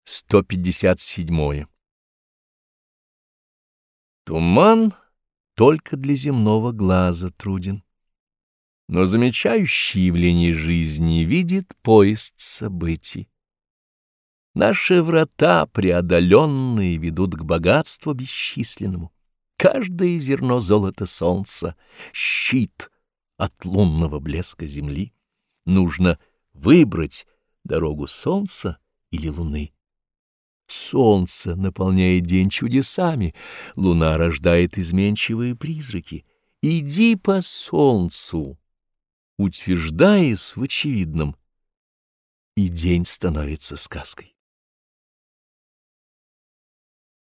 157. Туман только для земного глаза труден, но замечающий явление жизни видит поезд событий. Наши врата, преодоленные, ведут к богатству бесчисленному. Каждое зерно золота солнца — щит от лунного блеска земли. Нужно выбрать дорогу солнца или луны. Солнце наполняет день чудесами, луна рождает изменчивые призраки. Иди по солнцу, утверждаясь в очевидном, и день становится сказкой.